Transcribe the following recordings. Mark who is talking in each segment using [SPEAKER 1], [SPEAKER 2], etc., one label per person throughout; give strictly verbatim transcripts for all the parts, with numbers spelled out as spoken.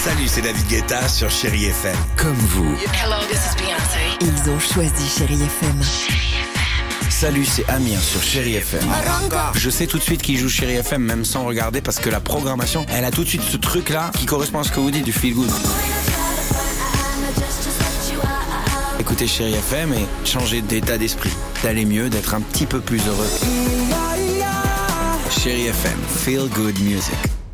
[SPEAKER 1] Salut, c'est David Guetta sur Chérie F M. Comme vous.
[SPEAKER 2] Hello, this is Beyoncé.
[SPEAKER 3] Ils ont choisi Chérie F M.
[SPEAKER 1] Salut, c'est Amir sur Chérie F M. Je sais tout de suite qui joue Chérie F M, même sans regarder, parce que la programmation, elle a tout de suite ce truc-là qui correspond à ce que vous dites, du feel good. Écoutez Chérie F M et changez d'état d'esprit, d'aller mieux, d'être un petit peu plus heureux. Chérie F M, feel good music.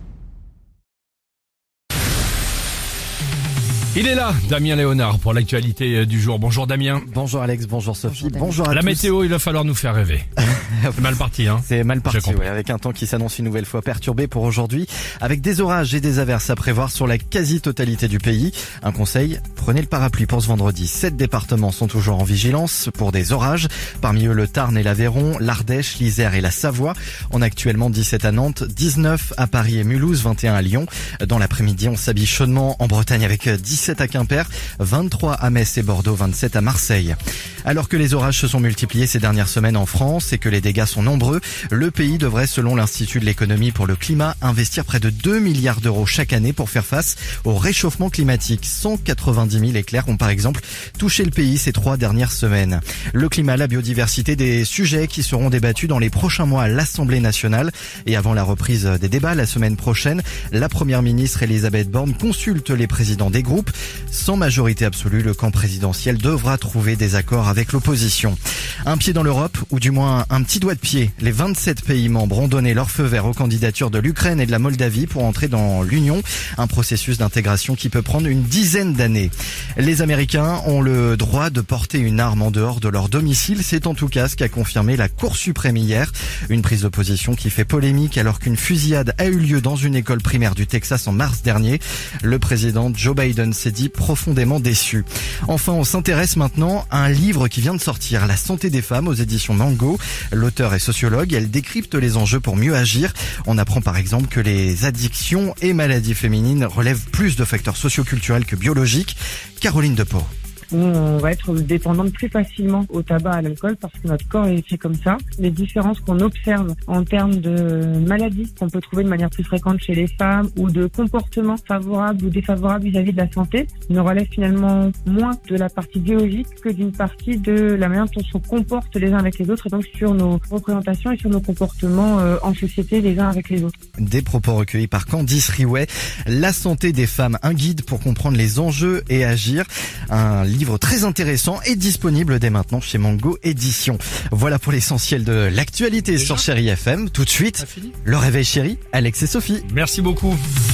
[SPEAKER 4] Il est là, Damien Léonard, pour l'actualité du jour. Bonjour Damien.
[SPEAKER 5] Bonjour Alex, bonjour Sophie,
[SPEAKER 3] Bonjour,
[SPEAKER 5] bonjour à
[SPEAKER 4] La
[SPEAKER 5] tous.
[SPEAKER 4] météo, il va falloir nous faire rêver. C'est mal parti, hein.
[SPEAKER 5] C'est mal
[SPEAKER 4] J'ai
[SPEAKER 5] parti,
[SPEAKER 4] compris.
[SPEAKER 5] ouais, avec un temps qui s'annonce une nouvelle fois perturbé pour aujourd'hui, avec des orages et des averses à prévoir sur la quasi-totalité du pays. Un conseil, prenez le parapluie pour ce vendredi. Sept départements sont toujours en vigilance pour des orages. Parmi eux, le Tarn et l'Aveyron, l'Ardèche, l'Isère et la Savoie. On a actuellement dix-sept à Nantes, dix-neuf à Paris et Mulhouse, vingt et un à Lyon. Dans l'après-midi, on s'habille chaudement en Bretagne avec dix-sept à Quimper, vingt-trois à Metz et Bordeaux, vingt-sept à Marseille. Alors que les orages se sont multipliés ces dernières semaines en France et que les dégâts sont nombreux, le pays devrait, selon l'Institut de l'économie pour le climat, investir près de deux milliards d'euros chaque année pour faire face au réchauffement climatique. cent quatre-vingt-dix mille éclairs ont par exemple touché le pays ces trois dernières semaines. Le climat, la biodiversité, des sujets qui seront débattus dans les prochains mois à l'Assemblée nationale. Et avant la reprise des débats la semaine prochaine, la première ministre Elisabeth Borne consulte les présidents des groupes. Sans majorité absolue, le camp présidentiel devra trouver des accords avec l'opposition. Un pied dans l'Europe, ou du moins un petit doigt de pied. Les vingt-sept pays membres ont donné leur feu vert aux candidatures de l'Ukraine et de la Moldavie pour entrer dans l'Union. Un processus d'intégration qui peut prendre une dizaine d'années. Les Américains ont le droit de porter une arme en dehors de leur domicile. C'est en tout cas ce qu'a confirmé la Cour suprême hier. Une prise de position qui fait polémique alors qu'une fusillade a eu lieu dans une école primaire du Texas en mars dernier. Le président Joe Biden s'est dit profondément déçu. Enfin, on s'intéresse maintenant à un livre qui vient de sortir, La santé des femmes, aux éditions Mango. L'auteur est sociologue, elle décrypte les enjeux pour mieux agir. On apprend par exemple que les addictions et maladies féminines relèvent plus de facteurs socioculturels que biologiques. Caroline Depot.
[SPEAKER 6] On va être dépendante plus facilement au tabac, à l'alcool, parce que notre corps est fait comme ça. Les différences qu'on observe en termes de maladies qu'on peut trouver de manière plus fréquente chez les femmes ou de comportements favorables ou défavorables vis-à-vis de la santé ne relèvent finalement moins de la partie biologique que d'une partie de la manière dont on se comporte les uns avec les autres et donc sur nos représentations et sur nos comportements euh, en société les uns avec les autres.
[SPEAKER 5] Des propos recueillis par Candice Riouet. La santé des femmes, un guide pour comprendre les enjeux et agir. Un livre très intéressant et disponible dès maintenant chez Mango Édition. Voilà pour l'essentiel de l'actualité sur Chérie F M. Tout de suite, le réveil chéri, Alex et Sophie.
[SPEAKER 4] Merci beaucoup.